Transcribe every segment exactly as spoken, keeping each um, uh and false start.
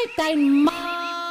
Halt dein Maul!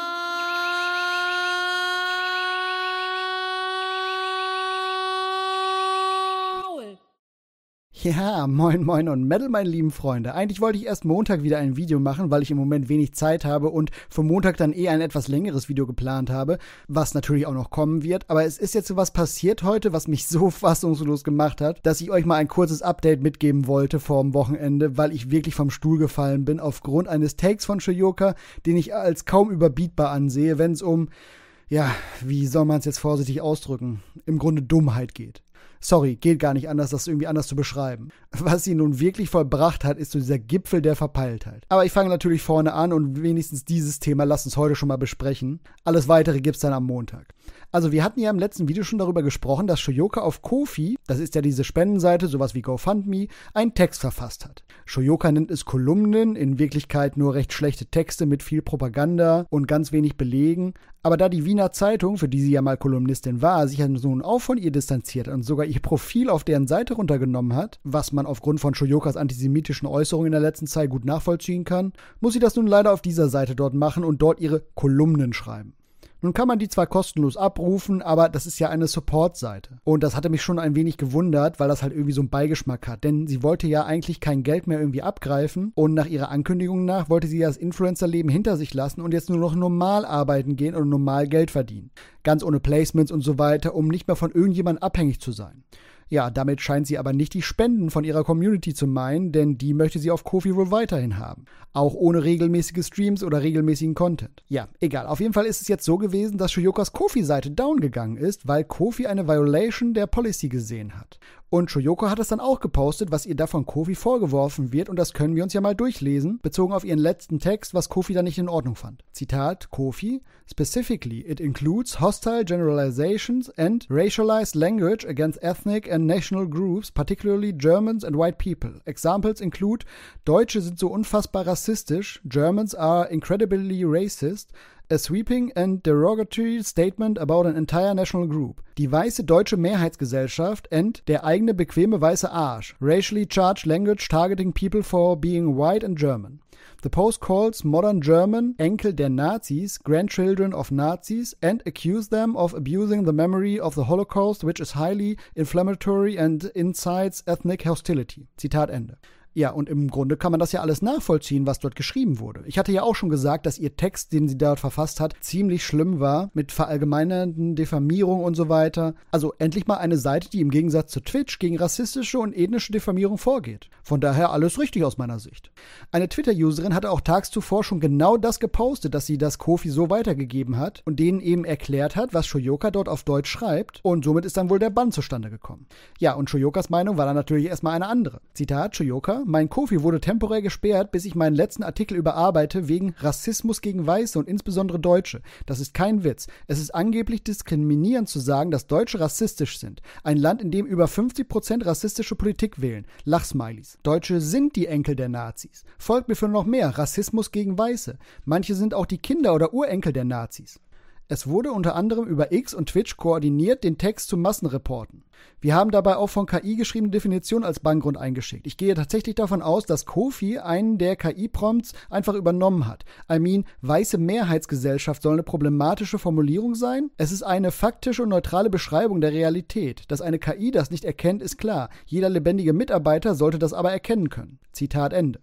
Ja, moin moin und Metal, meine lieben Freunde. Eigentlich wollte ich erst Montag wieder ein Video machen, weil ich im Moment wenig Zeit habe und für Montag dann eh ein etwas längeres Video geplant habe, was natürlich auch noch kommen wird. Aber es ist jetzt so was passiert heute, was mich so fassungslos gemacht hat, dass ich euch mal ein kurzes Update mitgeben wollte vor dem Wochenende, weil ich wirklich vom Stuhl gefallen bin aufgrund eines Takes von Shoyoka, den ich als kaum überbietbar ansehe, wenn es um, ja, wie soll man es jetzt vorsichtig ausdrücken, im Grunde Dummheit geht. Sorry, geht gar nicht anders, das irgendwie anders zu beschreiben. Was sie nun wirklich vollbracht hat, ist so dieser Gipfel der Verpeiltheit. Aber ich fange natürlich vorne an und wenigstens dieses Thema lasst uns heute schon mal besprechen. Alles Weitere gibt's dann am Montag. Also wir hatten ja im letzten Video schon darüber gesprochen, dass Shoyoka auf Ko-fi, das ist ja diese Spendenseite, sowas wie GoFundMe, einen Text verfasst hat. Shoyoka nennt es Kolumnen, in Wirklichkeit nur recht schlechte Texte mit viel Propaganda und ganz wenig Belegen. Aber da die Wiener Zeitung, für die sie ja mal Kolumnistin war, sich ja nun auch von ihr distanziert und sogar ihr Profil auf deren Seite runtergenommen hat, was man aufgrund von Shoyokas antisemitischen Äußerungen in der letzten Zeit gut nachvollziehen kann, muss sie das nun leider auf dieser Seite dort machen und dort ihre Kolumnen schreiben. Nun kann man die zwar kostenlos abrufen, aber das ist ja eine Support-Seite. Und das hatte mich schon ein wenig gewundert, weil das halt irgendwie so einen Beigeschmack hat. Denn sie wollte ja eigentlich kein Geld mehr irgendwie abgreifen und nach ihrer Ankündigung nach wollte sie ja das Influencer-Leben hinter sich lassen und jetzt nur noch normal arbeiten gehen und normal Geld verdienen. Ganz ohne Placements und so weiter, um nicht mehr von irgendjemandem abhängig zu sein. Ja, damit scheint sie aber nicht die Spenden von ihrer Community zu meinen, denn die möchte sie auf Ko-fi wohl weiterhin haben. Auch ohne regelmäßige Streams oder regelmäßigen Content. Ja, egal. Auf jeden Fall ist es jetzt so gewesen, dass Shoyokas Ko-fi-Seite down gegangen ist, weil Ko-fi eine Violation der Policy gesehen hat. Und Shoyoka hat es dann auch gepostet, was ihr da von Ko-fi vorgeworfen wird und das können wir uns ja mal durchlesen, bezogen auf ihren letzten Text, was Ko-fi da nicht in Ordnung fand. Zitat, Ko-fi, specifically, it includes hostile generalizations and racialized language against ethnic and national groups, particularly Germans and white people. Examples include, Deutsche sind so unfassbar rassistisch, Germans are incredibly racist, a sweeping and derogatory statement about an entire national group. Die weiße deutsche Mehrheitsgesellschaft and der eigene bequeme weiße Arsch. Racially charged language targeting people for being white and German. The post calls modern German Enkel der Nazis, grandchildren of Nazis, and accuse them of abusing the memory of the Holocaust, which is highly inflammatory and incites ethnic hostility. Zitat Ende. Ja, und im Grunde kann man das ja alles nachvollziehen, was dort geschrieben wurde. Ich hatte ja auch schon gesagt, dass ihr Text, den sie dort verfasst hat, ziemlich schlimm war, mit verallgemeinernden Diffamierung und so weiter. Also endlich mal eine Seite, die im Gegensatz zu Twitch gegen rassistische und ethnische Diffamierung vorgeht. Von daher alles richtig aus meiner Sicht. Eine Twitter-Userin hatte auch tags zuvor schon genau das gepostet, dass sie das Ko-fi so weitergegeben hat und denen eben erklärt hat, was Shoyoka dort auf Deutsch schreibt und somit ist dann wohl der Bann zustande gekommen. Ja, und Shoyokas Meinung war dann natürlich erstmal eine andere. Zitat, Shoyoka, mein Ko-fi wurde temporär gesperrt, bis ich meinen letzten Artikel überarbeite wegen Rassismus gegen Weiße und insbesondere Deutsche. Das ist kein Witz. Es ist angeblich diskriminierend zu sagen, dass Deutsche rassistisch sind. Ein Land, in dem über fünfzig Prozent rassistische Politik wählen. Lachsmileys. Deutsche sind die Enkel der Nazis. Folgt mir für noch mehr. Rassismus gegen Weiße. Manche sind auch die Kinder oder Urenkel der Nazis. Es wurde unter anderem über X und Twitch koordiniert, den Text zu Massenreporten. Wir haben dabei auch von K I geschriebene Definition als Bankgrund eingeschickt. Ich gehe tatsächlich davon aus, dass Ko-fi einen der K I-Prompts einfach übernommen hat. I mean, weiße Mehrheitsgesellschaft soll eine problematische Formulierung sein? Es ist eine faktische und neutrale Beschreibung der Realität. Dass eine K I das nicht erkennt, ist klar. Jeder lebendige Mitarbeiter sollte das aber erkennen können. Zitat Ende.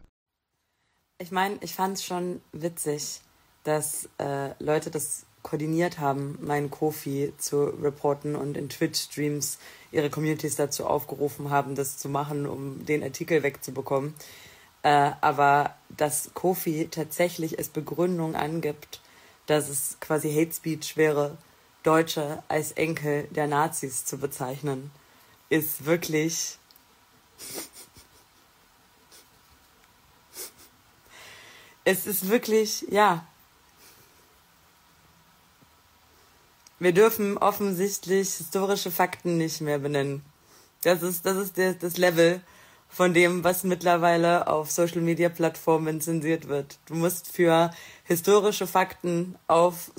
Ich meine, ich fand es schon witzig, dass äh, Leute das koordiniert haben, meinen Ko-fi zu reporten und in Twitch-Streams ihre Communities dazu aufgerufen haben, das zu machen, um den Artikel wegzubekommen. Äh, aber dass Ko-fi tatsächlich als Begründung angibt, dass es quasi Hate Speech wäre, Deutsche als Enkel der Nazis zu bezeichnen, ist wirklich... es ist wirklich, ja... Wir dürfen offensichtlich historische Fakten nicht mehr benennen. Das ist, das ist der, das Level von dem, was mittlerweile auf Social-Media-Plattformen zensiert wird. Du musst für historische Fakten auf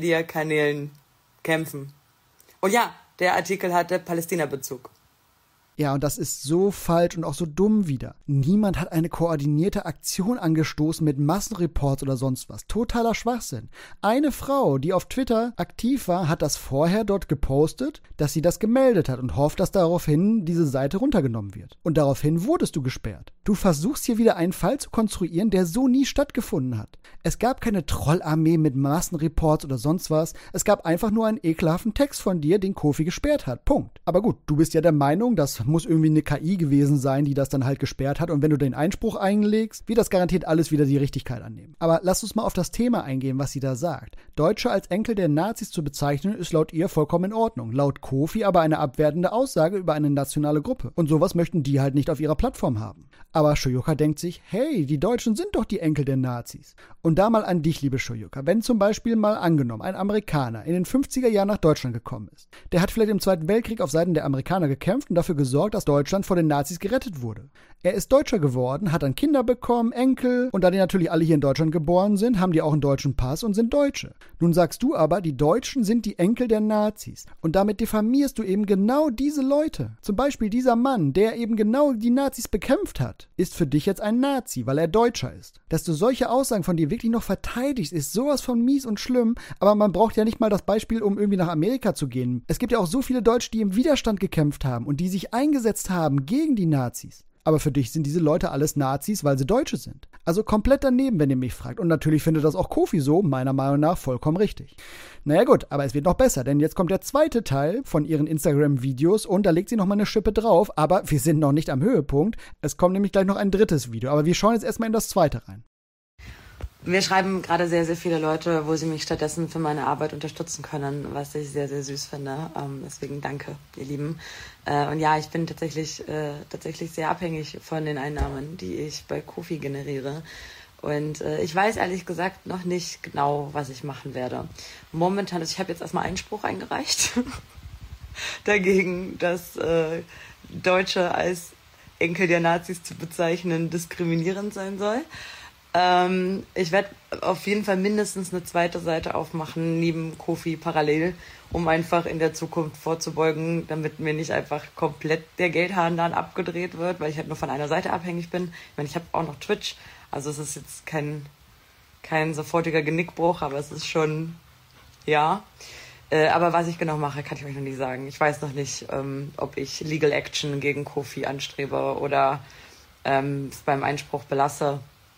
Social-Media-Kanälen kämpfen. Und ja, der Artikel hatte Palästina-Bezug. Ja, und das ist so falsch und auch so dumm wieder. Niemand hat eine koordinierte Aktion angestoßen mit Massenreports oder sonst was. Totaler Schwachsinn. Eine Frau, die auf Twitter aktiv war, hat das vorher dort gepostet, dass sie das gemeldet hat und hofft, dass daraufhin diese Seite runtergenommen wird. Und daraufhin wurdest du gesperrt. Du versuchst hier wieder einen Fall zu konstruieren, der so nie stattgefunden hat. Es gab keine Trollarmee mit Massenreports oder sonst was. Es gab einfach nur einen ekelhaften Text von dir, den Kofi gesperrt hat. Punkt. Aber gut, du bist ja der Meinung, das muss irgendwie eine K I gewesen sein, die das dann halt gesperrt hat. Und wenn du den Einspruch einlegst, wird das garantiert alles wieder die Richtigkeit annehmen. Aber lass uns mal auf das Thema eingehen, was sie da sagt. Deutsche als Enkel der Nazis zu bezeichnen, ist laut ihr vollkommen in Ordnung. Laut Kofi aber eine abwertende Aussage über eine nationale Gruppe. Und sowas möchten die halt nicht auf ihrer Plattform haben. Aber Shoyuka denkt sich, hey, die Deutschen sind doch die Enkel der Nazis. Und da mal an dich, liebe Shoyuka. Wenn zum Beispiel mal angenommen ein Amerikaner in den fünfziger Jahren nach Deutschland gekommen ist, der hat vielleicht im Zweiten Weltkrieg auf Seiten der Amerikaner gekämpft und dafür gesorgt, dass Deutschland vor den Nazis gerettet wurde. Er ist Deutscher geworden, hat dann Kinder bekommen, Enkel, und da die natürlich alle hier in Deutschland geboren sind, haben die auch einen deutschen Pass und sind Deutsche. Nun sagst du aber, die Deutschen sind die Enkel der Nazis. Und damit diffamierst du eben genau diese Leute. Zum Beispiel dieser Mann, der eben genau die Nazis bekämpft hat, ist für dich jetzt ein Nazi, weil er Deutscher ist. Dass du solche Aussagen von dir wirklich noch verteidigst, ist sowas von mies und schlimm, aber man braucht ja nicht mal das Beispiel, um irgendwie nach Amerika zu gehen. Es gibt ja auch so viele Deutsche, die im Widerstand gekämpft haben und die sich eingesetzt haben gegen die Nazis. Aber für dich sind diese Leute alles Nazis, weil sie Deutsche sind. Also komplett daneben, wenn ihr mich fragt. Und natürlich findet das auch Kofi so, meiner Meinung nach, vollkommen richtig. Naja gut, aber es wird noch besser, denn jetzt kommt der zweite Teil von ihren Instagram-Videos und da legt sie nochmal eine Schippe drauf. Aber wir sind noch nicht am Höhepunkt. Es kommt nämlich gleich noch ein drittes Video. Aber wir schauen jetzt erstmal in das zweite rein. Mir schreiben gerade sehr, sehr viele Leute, wo sie mich stattdessen für meine Arbeit unterstützen können, was ich sehr, sehr süß finde. Ähm, deswegen danke, ihr Lieben. Äh, und ja, ich bin tatsächlich, äh, tatsächlich sehr abhängig von den Einnahmen, die ich bei Kofi generiere. Und äh, ich weiß ehrlich gesagt noch nicht genau, was ich machen werde. Momentan, also ich habe jetzt erstmal Einspruch eingereicht dagegen, dass äh, Deutsche als Enkel der Nazis zu bezeichnen diskriminierend sein soll. Ähm, ich werde auf jeden Fall mindestens eine zweite Seite aufmachen, neben Kofi parallel, um einfach in der Zukunft vorzubeugen, damit mir nicht einfach komplett der Geldhahn dann abgedreht wird, weil ich halt nur von einer Seite abhängig bin. Ich meine, ich habe auch noch Twitch, also es ist jetzt kein, kein sofortiger Genickbruch, aber es ist schon, ja. Äh, aber was ich genau mache, kann ich euch noch nicht sagen. Ich weiß noch nicht, ähm, ob ich Legal Action gegen Kofi anstrebe oder ähm, es beim Einspruch belasse.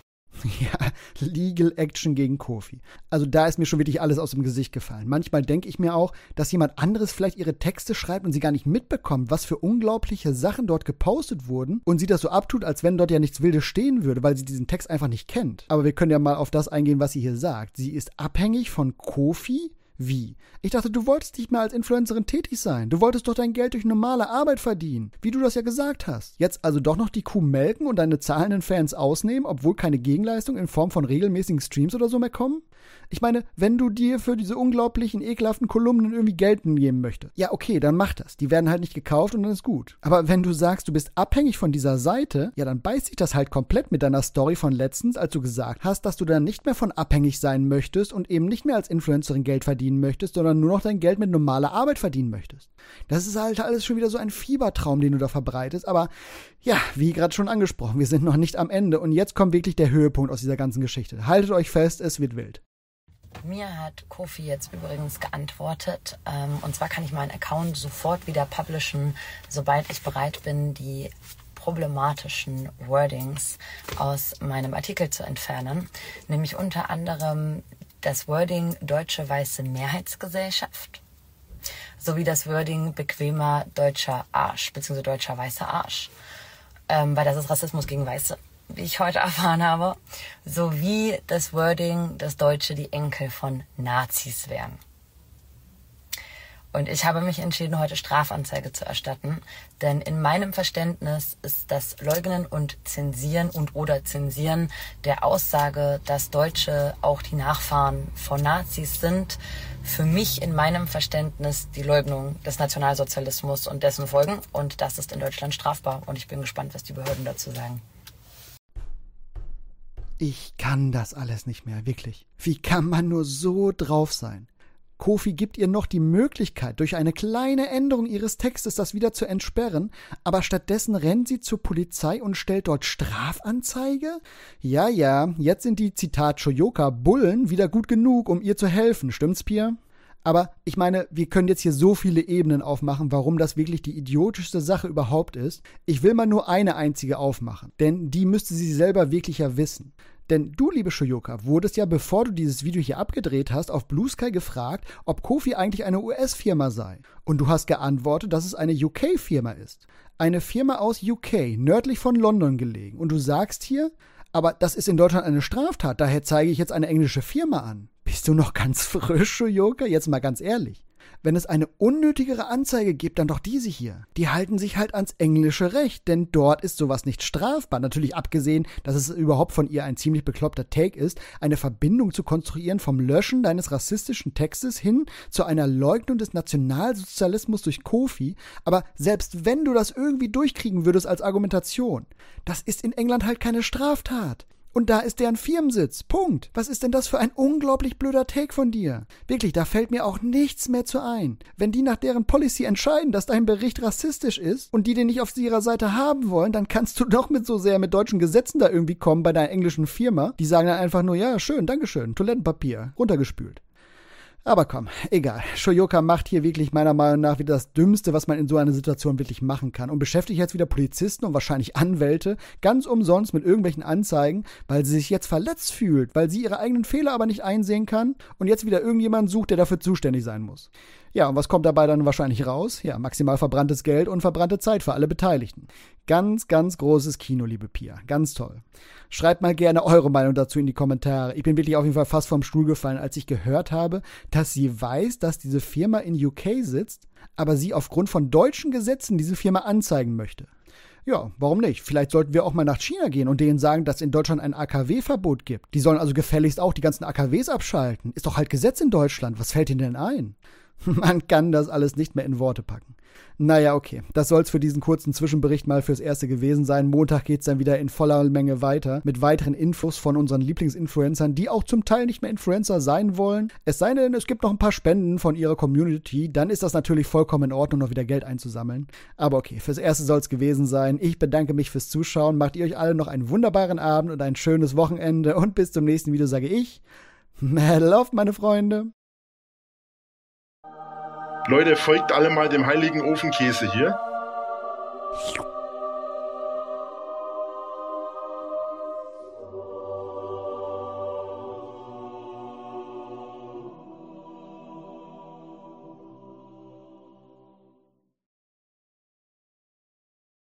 Ja, Legal Action gegen Kofi. Also da ist mir schon wirklich alles aus dem Gesicht gefallen. Manchmal denke ich mir auch, dass jemand anderes vielleicht ihre Texte schreibt und sie gar nicht mitbekommt, was für unglaubliche Sachen dort gepostet wurden und sie das so abtut, als wenn dort ja nichts Wildes stehen würde, weil sie diesen Text einfach nicht kennt. Aber wir können ja mal auf das eingehen, was sie hier sagt. Sie ist abhängig von Kofi? Wie? Ich dachte, du wolltest nicht mehr als Influencerin tätig sein. Du wolltest doch dein Geld durch normale Arbeit verdienen, wie du das ja gesagt hast. Jetzt also doch noch die Kuh melken und deine zahlenden Fans ausnehmen, obwohl keine Gegenleistung in Form von regelmäßigen Streams oder so mehr kommen? Ich meine, wenn du dir für diese unglaublichen, ekelhaften Kolumnen irgendwie Geld geben möchtest, ja okay, dann mach das. Die werden halt nicht gekauft und dann ist gut. Aber wenn du sagst, du bist abhängig von dieser Seite, ja dann beißt sich das halt komplett mit deiner Story von letztens, als du gesagt hast, dass du dann nicht mehr von abhängig sein möchtest und eben nicht mehr als Influencerin Geld verdienen möchtest, sondern nur noch dein Geld mit normaler Arbeit verdienen möchtest. Das ist halt alles schon wieder so ein Fiebertraum, den du da verbreitest, aber ja, wie gerade schon angesprochen, wir sind noch nicht am Ende und jetzt kommt wirklich der Höhepunkt aus dieser ganzen Geschichte. Haltet euch fest, es wird wild. Mir hat Kofi jetzt übrigens geantwortet, ähm, und zwar kann ich meinen Account sofort wieder publishen, sobald ich bereit bin, die problematischen Wordings aus meinem Artikel zu entfernen, nämlich unter anderem das Wording deutsche weiße Mehrheitsgesellschaft sowie das Wording bequemer deutscher Arsch bzw. deutscher weißer Arsch, ähm, weil das ist Rassismus gegen Weiße, wie ich heute erfahren habe, sowie das Wording, dass Deutsche die Enkel von Nazis wären. Und ich habe mich entschieden, heute Strafanzeige zu erstatten, denn in meinem Verständnis ist das Leugnen und Zensieren und oder Zensieren der Aussage, dass Deutsche auch die Nachfahren von Nazis sind, für mich in meinem Verständnis die Leugnung des Nationalsozialismus und dessen Folgen. Und das ist in Deutschland strafbar. Und ich bin gespannt, was die Behörden dazu sagen. Ich kann das alles nicht mehr, wirklich. Wie kann man nur so drauf sein? Ko-fi gibt ihr noch die Möglichkeit, durch eine kleine Änderung ihres Textes das wieder zu entsperren, aber stattdessen rennt sie zur Polizei und stellt dort Strafanzeige? Ja, ja, jetzt sind die, Zitat Shoyoka, Bullen wieder gut genug, um ihr zu helfen, stimmt's, Pia? Aber ich meine, wir können jetzt hier so viele Ebenen aufmachen, warum das wirklich die idiotischste Sache überhaupt ist. Ich will mal nur eine einzige aufmachen, denn die müsste sie selber wirklich ja wissen. Denn du, liebe Shoyoka, wurdest ja, bevor du dieses Video hier abgedreht hast, auf Blue Sky gefragt, ob Ko-fi eigentlich eine U S-Firma sei. Und du hast geantwortet, dass es eine U K-Firma ist. Eine Firma aus U K, nördlich von London gelegen. Und du sagst hier, aber das ist in Deutschland eine Straftat, daher zeige ich jetzt eine englische Firma an. Bist du noch ganz frisch, Shoyoka? Jetzt mal ganz ehrlich. Wenn es eine unnötigere Anzeige gibt, dann doch diese hier. Die halten sich halt ans englische Recht, denn dort ist sowas nicht strafbar. Natürlich abgesehen, dass es überhaupt von ihr ein ziemlich bekloppter Take ist, eine Verbindung zu konstruieren vom Löschen deines rassistischen Textes hin zu einer Leugnung des Nationalsozialismus durch Ko-fi. Aber selbst wenn du das irgendwie durchkriegen würdest als Argumentation, das ist in England halt keine Straftat. Und da ist deren Firmensitz. Punkt. Was ist denn das für ein unglaublich blöder Take von dir? Wirklich, da fällt mir auch nichts mehr zu ein. Wenn die nach deren Policy entscheiden, dass dein Bericht rassistisch ist und die den nicht auf ihrer Seite haben wollen, dann kannst du doch mit so sehr mit deutschen Gesetzen da irgendwie kommen bei deiner englischen Firma. Die sagen dann einfach nur, ja, schön, dankeschön, Toilettenpapier, runtergespült. Aber komm, egal. Shoyoka macht hier wirklich meiner Meinung nach wieder das Dümmste, was man in so einer Situation wirklich machen kann. Und beschäftigt jetzt wieder Polizisten und wahrscheinlich Anwälte ganz umsonst mit irgendwelchen Anzeigen, weil sie sich jetzt verletzt fühlt, weil sie ihre eigenen Fehler aber nicht einsehen kann und jetzt wieder irgendjemanden sucht, der dafür zuständig sein muss. Ja, und was kommt dabei dann wahrscheinlich raus? Ja, maximal verbranntes Geld und verbrannte Zeit für alle Beteiligten. Ganz, ganz großes Kino, liebe Pia. Ganz toll. Schreibt mal gerne eure Meinung dazu in die Kommentare. Ich bin wirklich auf jeden Fall fast vom Stuhl gefallen, als ich gehört habe, dass sie weiß, dass diese Firma in U K sitzt, aber sie aufgrund von deutschen Gesetzen diese Firma anzeigen möchte. Ja, warum nicht? Vielleicht sollten wir auch mal nach China gehen und denen sagen, dass es in Deutschland ein A K W-Verbot gibt. Die sollen also gefälligst auch die ganzen A K Ws abschalten. Ist doch halt Gesetz in Deutschland. Was fällt ihnen denn ein? Man kann das alles nicht mehr in Worte packen. Naja, okay. Das soll's für diesen kurzen Zwischenbericht mal fürs Erste gewesen sein. Montag geht's dann wieder in voller Menge weiter mit weiteren Infos von unseren Lieblingsinfluencern, die auch zum Teil nicht mehr Influencer sein wollen. Es sei denn, es gibt noch ein paar Spenden von ihrer Community. Dann ist das natürlich vollkommen in Ordnung, noch wieder Geld einzusammeln. Aber okay, fürs Erste soll's gewesen sein. Ich bedanke mich fürs Zuschauen. Macht ihr euch alle noch einen wunderbaren Abend und ein schönes Wochenende. Und bis zum nächsten Video sage ich, Mädel auf, meine Freunde. Leute, folgt alle mal dem heiligen Ofenkäse hier.